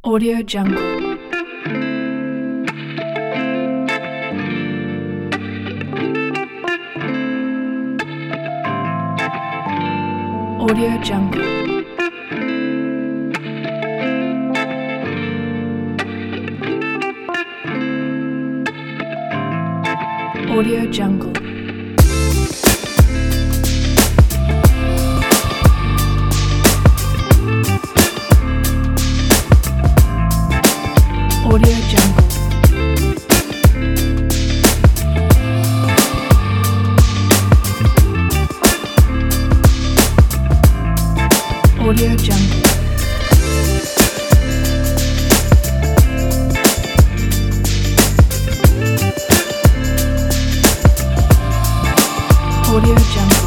Audio Jungle. Audio Jungle. Audio Jungle. Audio Jungle. Audio Jungle. Audio Jungle.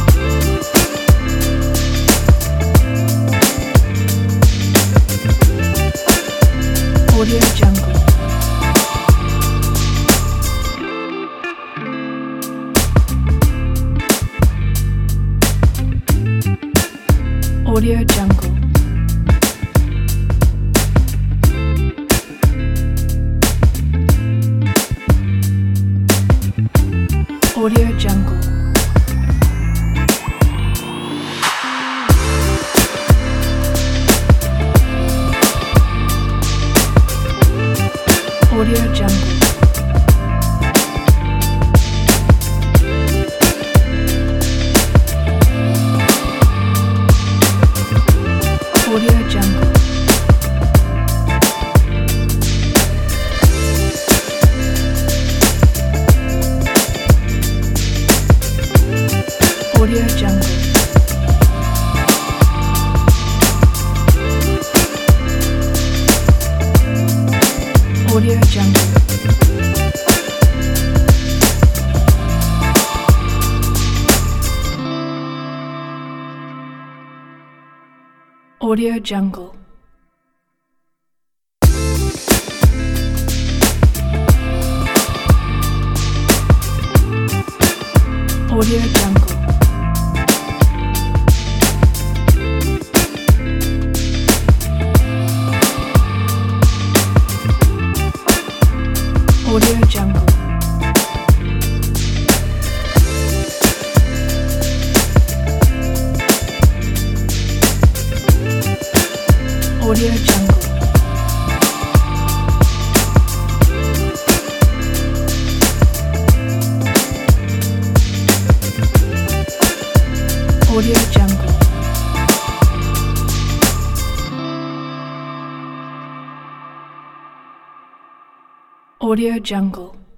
Audio Jungle. Audio Jungle. Audio Jungle. Audio Jungle. Audio Jungle. Audio Jungle. Audio Jungle. Audio Jungle. Audio Jungle. Audio Jungle. Audio Jungle. Audio Jungle. Audio Jungle.